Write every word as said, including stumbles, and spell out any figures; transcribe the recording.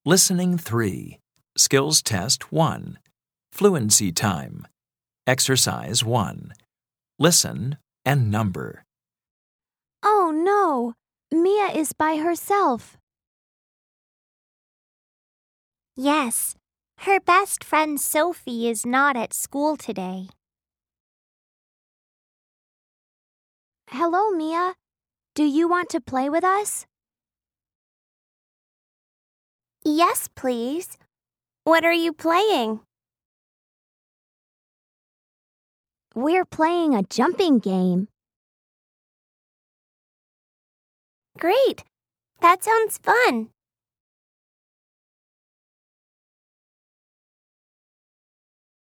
Listening three. Skills Test one. Fluency Time. Exercise one. Listen and number. Oh no, Mia is by herself. Yes, her best friend Sophie is not at school today. Hello, Mia. Do you want to play with us? Yes, please. What are you playing? We're playing a jumping game. Great. That sounds fun.